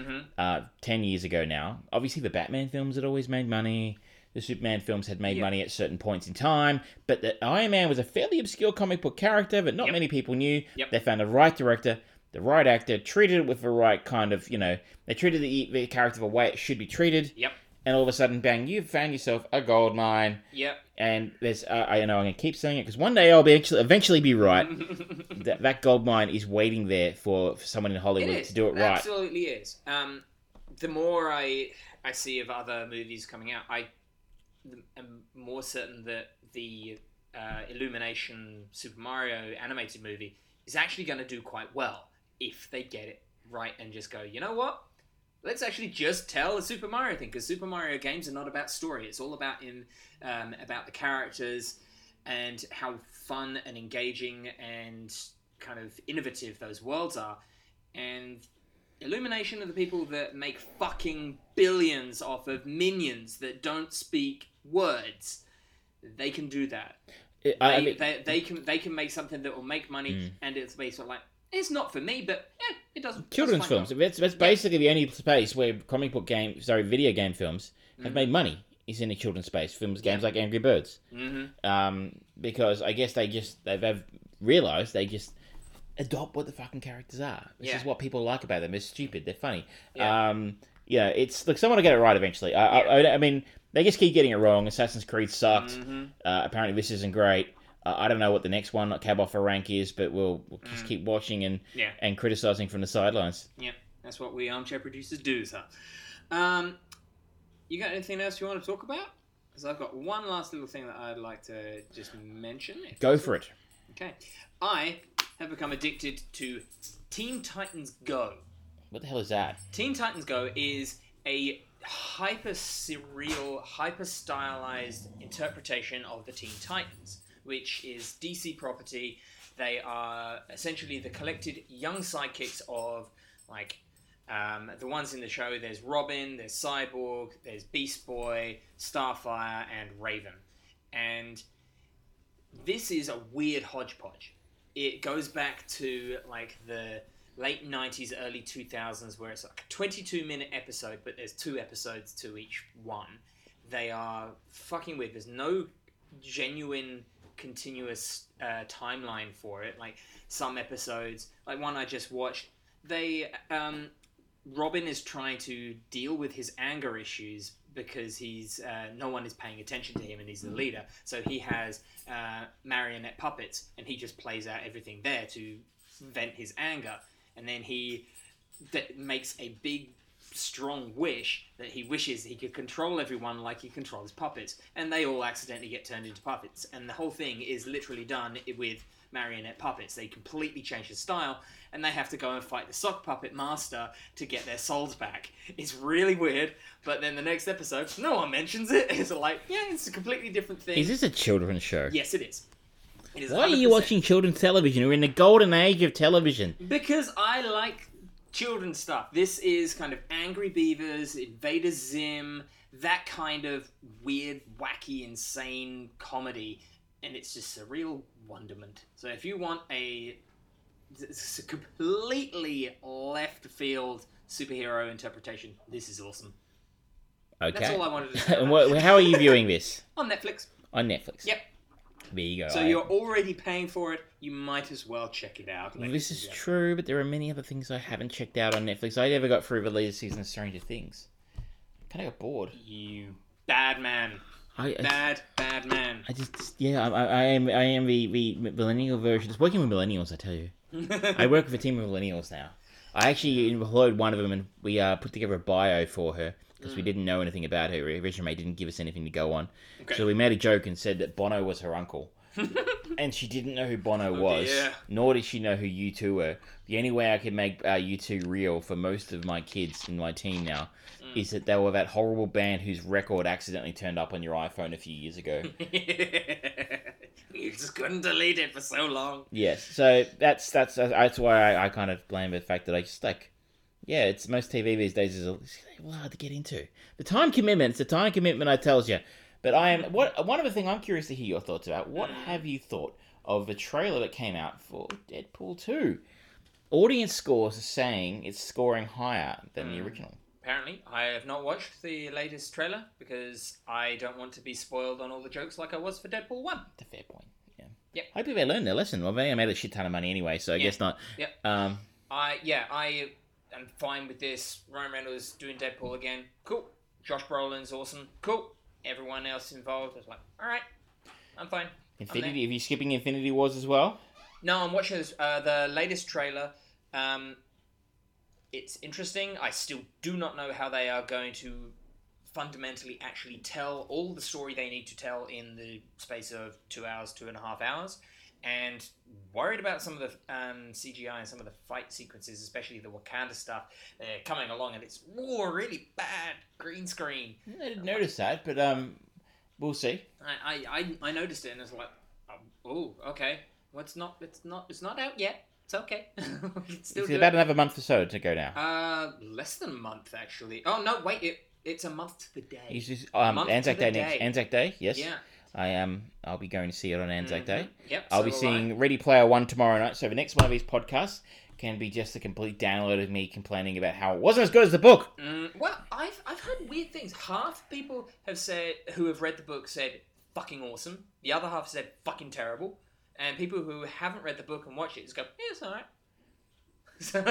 10 years ago now. Obviously, the Batman films had always made money. The Superman films had made money at certain points in time. But the Iron Man was a fairly obscure comic book character that not many people knew. They found the right director, the right actor, treated it with the right kind of, they treated the character the way it should be treated. And all of a sudden, bang, you've found yourself a gold mine. And there's, I know I'm going to keep saying it, because one day I'll eventually be right. that gold mine is waiting there for someone in Hollywood to do it right. It absolutely is. The more I see of other movies coming out, I am more certain that the Illumination Super Mario animated movie is actually going to do quite well if they get it right and just go, you know what? Let's actually just tell a Super Mario thing, because Super Mario games are not about story. It's all about about the characters and how fun and engaging and kind of innovative those worlds are. And Illumination are the people that make fucking billions off of minions that don't speak words. They can do that. They can make something that will make money, and it's basically like, it's not for me, but it doesn't. Children's films. That's basically the only space where video game films have made money. Is in the children's space. Games like Angry Birds. Because I guess they've realised they just adopt what the fucking characters are. This is what people like about them. They're stupid. They're funny. It's look. Someone will get it right eventually. I mean, they just keep getting it wrong. Assassin's Creed sucked. Apparently, this isn't great. I don't know what the next one, like Cab Off a Rank, is, but we'll just keep watching and criticising from the sidelines. Yeah, that's what we armchair producers do, sir. You got anything else you want to talk about? Because I've got one last little thing that I'd like to just mention. Go for it. Okay. I have become addicted to Teen Titans Go. What the hell is that? Teen Titans Go is a hyper-surreal, hyper-stylized interpretation of the Teen Titans, which is DC property. They are essentially the collected young sidekicks of, like, the ones in the show. There's Robin, there's Cyborg, there's Beast Boy, Starfire, and Raven. And this is a weird hodgepodge. It goes back to, like, the late 90s, early 2000s, where it's like a 22-minute episode, but there's 2 episodes to each one. They are fucking weird. There's no genuine continuous timeline for it. Like, some episodes, like one I just watched, Robin is trying to deal with his anger issues because he's no one is paying attention to him and he's the leader. So he has marionette puppets and he just plays out everything there to vent his anger. And then he makes a big, strong wish that he wishes he could control everyone like he controls puppets. And they all accidentally get turned into puppets. And the whole thing is literally done with marionette puppets. They completely change the style, and they have to go and fight the sock puppet master to get their souls back. It's really weird, but then the next episode, no one mentions it. It's like, yeah, it's a completely different thing. Is this a children's show? Yes, it is. It is. Why 100%. are you watching children's television? We're in the golden age of television. Because I like children's stuff. This is kind of Angry Beavers, Invader Zim, that kind of weird, wacky, insane comedy, and it's just a real wonderment. So if you want it's a completely left field superhero interpretation, this is awesome. Okay. That's all I wanted to say. And how are you viewing this? On Netflix. On Netflix. Yep. There you go. So you're already paying for it. You might as well check it out. Well, this is true, but there are many other things I haven't checked out on Netflix. I never got through the latest season of Stranger Things. Kind of got bored. You bad man. Bad man. I am the millennial version. It's working with millennials, I tell you. I work with a team of millennials now. I actually employed one of them, and we put together a bio for her because we didn't know anything about her. Her resume didn't give us anything to go on. Okay. So we made a joke and said that Bono was her uncle. And she didn't know who Bono was, nor did she know who U2 were. The only way I could make U2 real for most of my kids in my team now is that they were that horrible band whose record accidentally turned up on your iPhone a few years ago. You just couldn't delete it for so long. Yes, so that's why I kind of blame the fact that I just it's most TV these days is hard to get into. The time commitment, it's the time commitment I tells you. But one other thing I'm curious to hear your thoughts about. What have you thought of the trailer that came out for Deadpool 2? Audience scores are saying it's scoring higher than the original. Apparently, I have not watched the latest trailer because I don't want to be spoiled on all the jokes like I was for Deadpool 1. That's a fair point, yeah. Yep. Hopefully they learned their lesson. Well, they made a shit ton of money anyway, so I guess not. Yep. I am fine with this. Ryan Reynolds doing Deadpool again. Cool. Josh Brolin's awesome. Cool. Everyone else involved is like, alright, I'm fine. Infinity, are you skipping Infinity Wars as well? No, I'm watching the latest trailer. It's interesting. I still do not know how they are going to fundamentally actually tell all the story they need to tell in the space of 2 hours, 2.5 hours. And worried about some of the CGI and some of the fight sequences, especially the Wakanda stuff, coming along, and it's really bad green screen. I didn't notice that, but we'll see. I noticed it, and it's like, Oh, okay. Well, it's not out yet. It's okay. We can still It's do about it. another month or so to go now. Less than a month actually. Oh no, wait. It's a month to the day. It's just, Month Anzac to the Day next. day. Anzac Day, yes. Yeah. I'll be going to see it on Anzac Day. Yep. I'll so be will seeing Ready Player One tomorrow night. So the next one of these podcasts can be just a complete download of me complaining about how it wasn't as good as the book. Well, I've heard weird things. Half people have said who have read the book said fucking awesome. The other half said fucking terrible. And people who haven't read the book and watch it just go, yeah, it's alright. So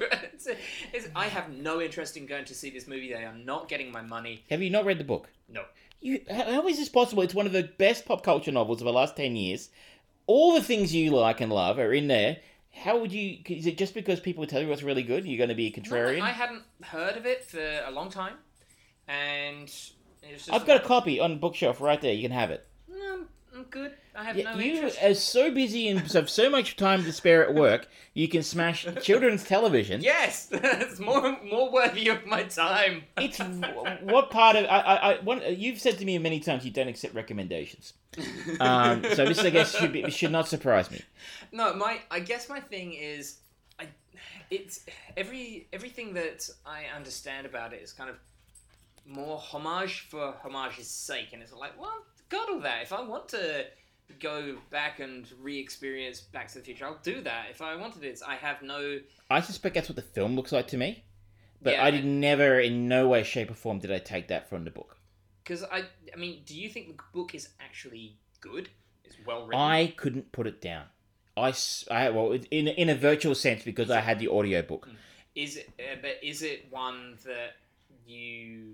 I have no interest in going to see this movie. They are not getting my money. Have you not read the book? No. How is this possible? It's one of the best pop culture novels of the last 10 years. All the things you like and love are in there. How would you... Is it just because people tell you what's really good, you're going to be a contrarian? No, I hadn't heard of it for a long time. And it was just... I've got a copy on the bookshelf right there. You can have it. No, I'm good. I have no You interest. are so busy and have so much time to spare at work, you can smash children's television. Yes! It's more worthy of my time. It's what part of you've said to me many times you don't accept recommendations. So this, I guess, should not surprise me. No, I guess my thing is, it's everything that I understand about it is kind of more homage for homage's sake, and it's like, well, got all that. If I want to go back and re-experience Back to the Future, I'll do that. If I wanted it, I have no... I suspect that's what the film looks like to me, but Yeah, I did never, in no way, shape, or form, did I take that from the book. Because I mean, do you think the book is actually good? It's well written. I couldn't put it down. Well, in a virtual sense, because I had the audiobook. Is it one that you?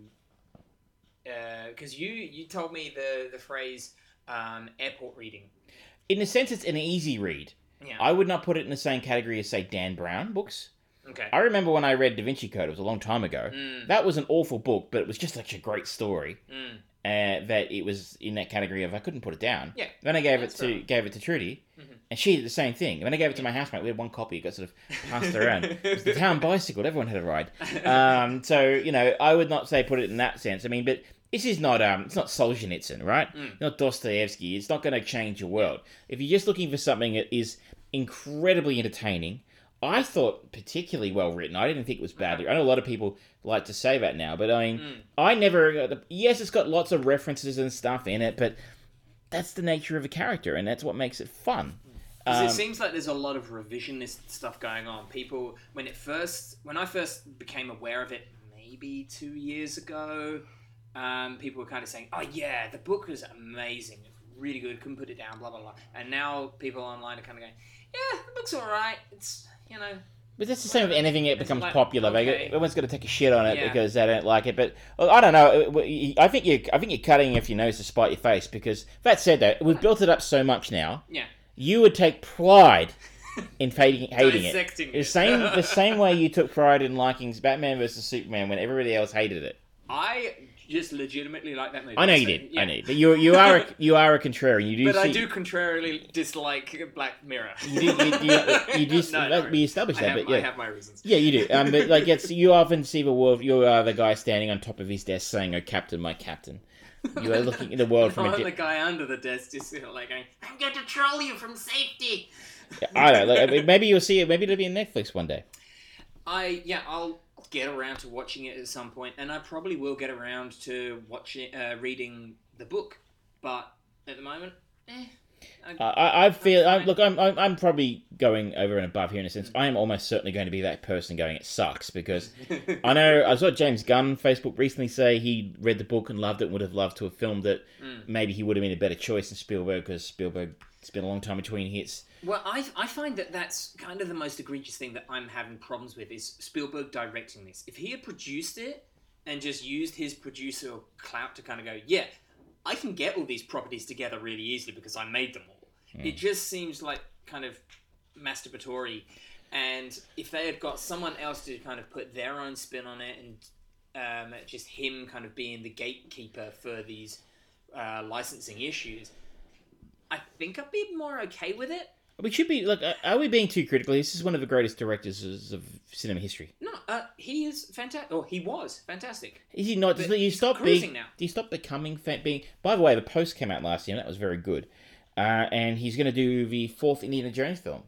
Because you told me the phrase airport reading. In a sense, it's an easy read. Yeah. I would not put it in the same category as, say, Dan Brown books. Okay. I remember when I read Da Vinci Code, it was a long time ago. That was an awful book, but it was just such a great story that it was in that category of I couldn't put it down. Yeah. Then I gave it to Trudy, and she did the same thing. When I gave it to my housemate, we had one copy. It got sort of passed around. It was the town bicycle. Everyone had a ride. So I would not say put it in that sense. I mean, but this is not it's not Solzhenitsyn, right? Not Dostoevsky. It's not going to change your world. If you're just looking for something that is incredibly entertaining, I thought particularly well written. I didn't think it was badly. I know a lot of people like to say that now, but I mean, I never. Yes, it's got lots of references and stuff in it, but that's the nature of a character, and that's what makes it fun. It seems like there's a lot of revisionist stuff going on. People, when I first became aware of it, maybe 2 years ago, people were kind of saying, "Oh yeah, the book was amazing, it's really good, couldn't put it down, blah blah blah." And now people online are kind of going, "Yeah, the book's all right. It's But that's the same with anything that becomes like, popular. okay. Everyone's got to take a shit on it Yeah. because they don't like it. But I don't know. I think you're cutting off your nose to spite your face. Because that said, though, we've built it up so much now. Yeah. You would take pride in hating Dissecting it. it. The same way you took pride in liking Batman vs Superman when everybody else hated it. I just legitimately like that movie. I know you So, did. yeah. I know. But you are a contrarian. You do. But see, I do contrarily dislike Black Mirror. You just No, we established that. But I yeah. have my reasons. Yeah, you do. But like, you often see the world. You are the guy standing on top of his desk saying, "Oh, Captain, my Captain." You are looking at the world from I'm the guy under the desk just like going, "I'm going to troll you from safety." I don't know. Like, maybe you'll see it. Maybe it'll be on Netflix one day. I'll get around to watching it at some point, and I probably will get around to reading the book. But at the moment, I'm probably going over and above here in a sense. I am almost certainly going to be that person going, it sucks, because I saw James Gunn Facebook recently say he read the book and loved it and would have loved to have filmed it. Maybe he would have been a better choice than Spielberg, because Spielberg spent a long time between hits. Well, I find that's kind of the most egregious thing that I'm having problems with is Spielberg directing this. If he had produced it and just used his producer clout to kind of go, yeah, I can get all these properties together really easily because I made them all. It just seems like kind of masturbatory. And if they had got someone else to kind of put their own spin on it and just him kind of being the gatekeeper for these licensing issues, I think I'd be more okay with it. We should be, look, are we being too critical? This is one of the greatest directors of cinema history. No, he is fantastic. Or he was fantastic. Is he not? But Do you he's stop cruising being? now. Do you stop becoming being? By the way, The Post came out last year, and that was very good. And he's going to do the 4th Indiana Jones film.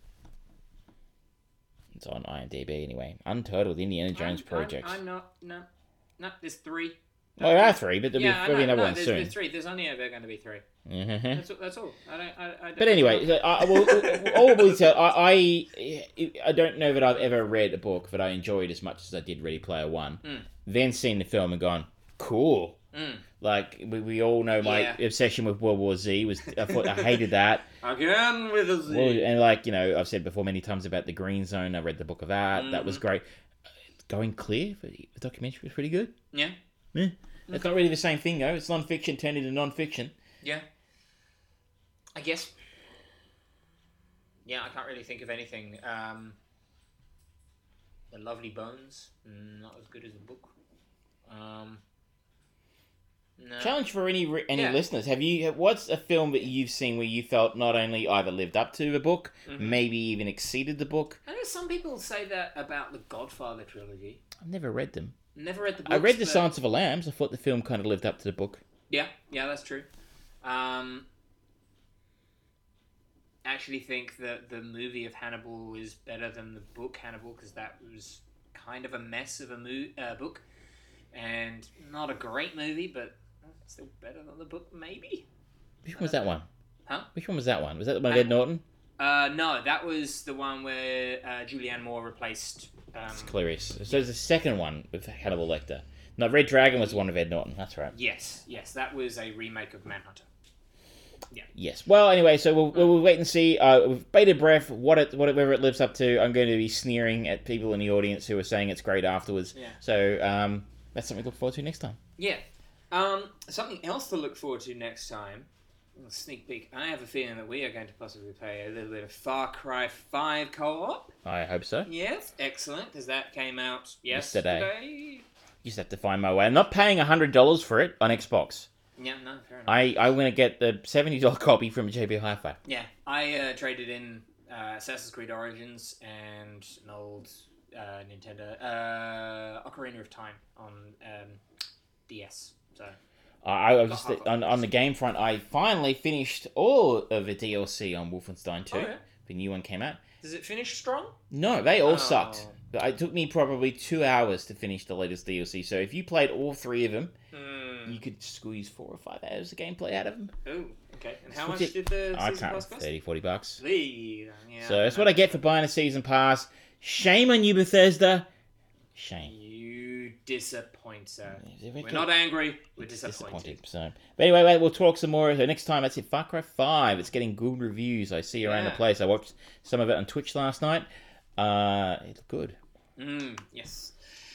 It's on IMDb anyway. Untitled Indiana Jones Project. I'm not. No, there's 3. Well, there are 3, but there'll be another one soon. There's 3. There's only ever going to be 3. Mm-hmm. That's all. I don't but anyway, all we'll tell, I don't know that I've ever read a book that I enjoyed as much as I did Ready Player One. Then seen the film and gone, cool. Like we all know my obsession with World War Z I hated that. Again with a Z. And like, you know, I've said before many times about the Green Zone. I read the book of that. That was great. Going Clear, the documentary was pretty good. Yeah. It's not really the same thing though. It's non-fiction turned into non-fiction. Yeah. I guess. Yeah, I can't really think of anything. The Lovely Bones, not as good as the book. No. Challenge for any listeners. What's a film that you've seen where you felt not only either lived up to the book, maybe even exceeded the book? I know some people say that about the Godfather trilogy. I've never read them. Never read the books. I read The Silence of the Lambs. I thought the film kind of lived up to the book. Yeah, that's true. Actually think that the movie of Hannibal is better than the book Hannibal, because that was kind of a mess of a book, and not a great movie, but still better than the book, maybe. Which one was that one? Huh? Which one was that one? Was that the one with Ed Norton? No, that was the one where Julianne Moore replaced... It's Clarice. So there's a second one with Hannibal Lecter. No, Red Dragon was the one of Ed Norton. That's right. Yes, that was a remake of Manhunter. Yeah. Yes. Well, anyway, so we'll wait and see. With bated breath, whatever it lives up to. I'm going to be sneering at people in the audience who are saying it's great afterwards. Yeah. So that's something to look forward to next time. Yeah. Something else to look forward to next time. A sneak peek. I have a feeling that we are going to possibly play a little bit of Far Cry 5 co-op. I hope so. Yes, excellent, because that came out yesterday. Just have to find my way. I'm not paying $100 for it on Xbox. Yeah, no, fair enough. I'm going to get the $70 copy from JB Hi-Fi. Yeah, I traded in Assassin's Creed Origins and an old Nintendo Ocarina of Time on DS. So I was just on the game front. I finally finished all of the DLC on Wolfenstein 2. The new one came out. Does it finish strong? No, they all sucked. It took me probably 2 hours to finish the latest DLC. So if you played all 3 of them, you could squeeze 4 or 5 hours of gameplay out of them. Oh, okay. And how much did the season pass cost? $30-$40. Yeah, so that's what I get for buying a season pass. Shame on you, Bethesda. Shame. You disappointer. We're not angry. We're disappointed. So, but anyway, we'll talk some more. So next time, that's it. Far Cry 5. It's getting good reviews. I see around the place. I watched some of it on Twitch last night. It looked good. Yes.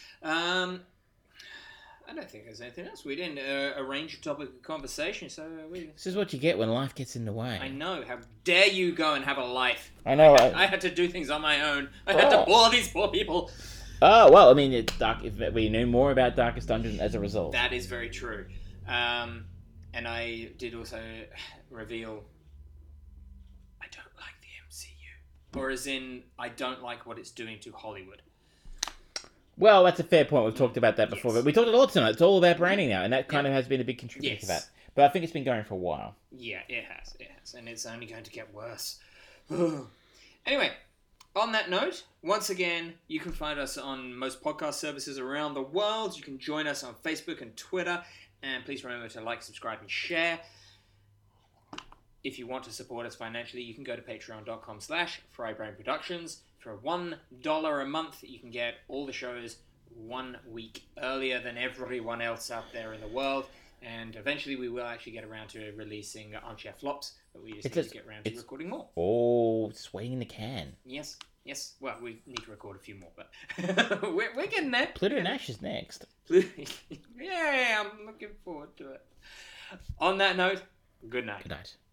I don't think there's anything else. We didn't arrange a topic of conversation, so This is what you get when life gets in the way. I know. How dare you go and have a life? I know. I had to do things on my own. I had to bore these poor people. Oh, well, I mean, it's dark. We knew more about Darkest Dungeon as a result. That is very true. And I did also reveal I don't like the MCU. Or as in, I don't like what it's doing to Hollywood. Well, that's a fair point. We've talked about that before, but we talked a lot tonight. It's all about branding now, and that kind of has been a big contributor to that. But I think it's been going for a while. Yeah, it has. And it's only going to get worse. Anyway, on that note, once again, you can find us on most podcast services around the world. You can join us on Facebook and Twitter. And please remember to like, subscribe, and share. If you want to support us financially, you can go to patreon.com/FryBrainProductions. For $1 a month, you can get all the shows 1 week earlier than everyone else out there in the world. And eventually we will actually get around to releasing Armchair Flops, but we just need to get around to recording more. Oh, it's waiting in the can. Yes. Well, we need to record a few more, but we're getting there. Pluto Nash is next. Yeah, I'm looking forward to it. On that note, good night. Good night.